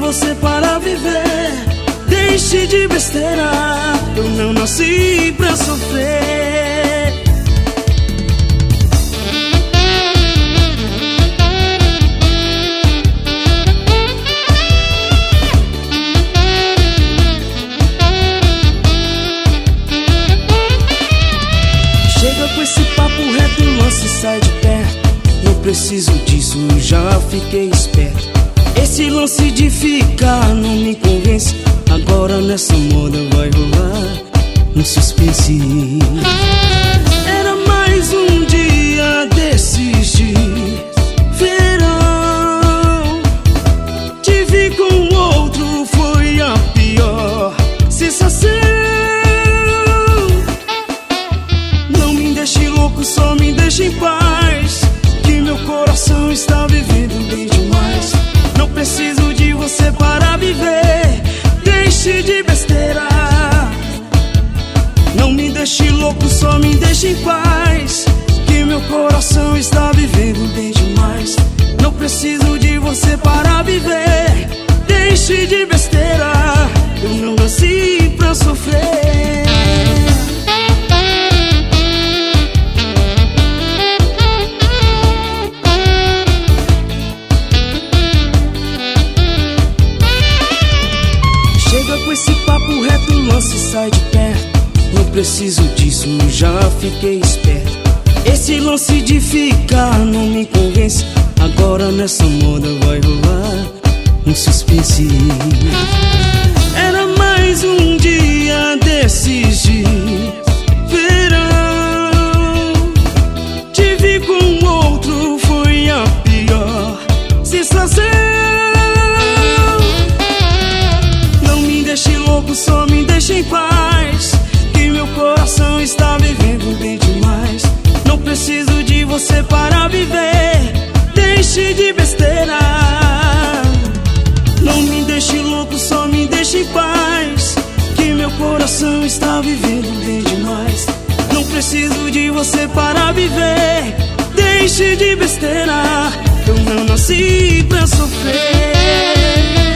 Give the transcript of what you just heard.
você para viver. Deixe de besteira, eu não nasci pra sofrer. Chega com esse papo reto, lance, sai de perto. Não preciso disso, já fiquei esperto. Esse lance de ficar não me convence. Agora nessa moda vai rolar um suspense. Era mais um dia desses dias, verão. Te vi com outro, foi a pior sensação. Não me deixe louco, só me deixe em paz, que meu coração está vivendo bem demais. Não preciso de você para viver. Deixe de besteira, não me deixe louco, só me deixe em paz, que meu coração está vivendo bem demais. Não preciso de você para viver. Deixe de besteira, eu não nasci pra sofrer. Chega com esse papo reto, lance, sai de perto. Não preciso disso, já fiquei esperto. Esse lance de ficar não me convence. Agora nessa moda vai rolar um suspense. Era mais um dia desses dias, verão. Te vi com outro, foi a pior sensação. Deixe louco, só me deixe em paz, que meu coração está vivendo bem demais. Não preciso de você para viver. Deixe de besteira, não me deixe louco, só me deixe em paz, que meu coração está vivendo bem demais. Não preciso de você para viver. Deixe de besteira, eu não nasci pra sofrer.